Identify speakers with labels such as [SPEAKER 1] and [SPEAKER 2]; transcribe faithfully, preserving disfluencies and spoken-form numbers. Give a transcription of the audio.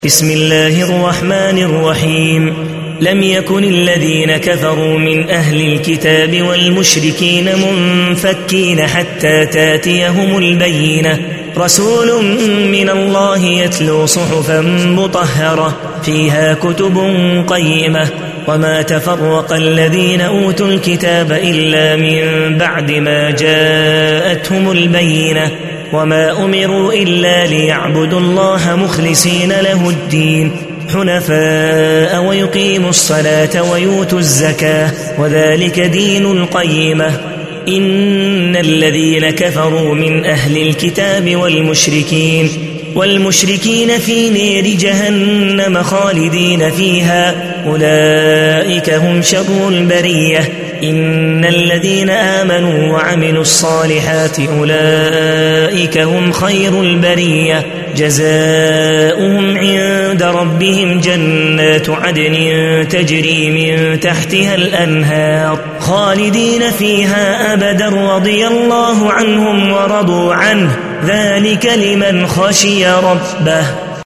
[SPEAKER 1] بسم الله الرحمن الرحيم لم يكن الذين كفروا من أهل الكتاب والمشركين منفكين حتى تاتيهم البينة رسول من الله يتلو صحفا مطهرة فيها كتب قيمة وما تفرق الذين أوتوا الكتاب إلا من بعد ما جاءتهم البينة وما أمروا إلا ليعبدوا الله مخلصين له الدين حنفاء ويقيموا الصلاة ويؤتوا الزكاة وذلك دين القيمة إن الذين كفروا من أهل الكتاب والمشركين والمشركين في نار جهنم خالدين فيها أولئك هم شر البرية إن الذين آمنوا وعملوا الصالحات أولئك هم خير البرية جزاؤهم عند ربهم جنات عدن تجري من تحتها الأنهار خالدين فيها أبدا رضي الله عنهم ورضوا عنه ذلك لمن خشي ربه.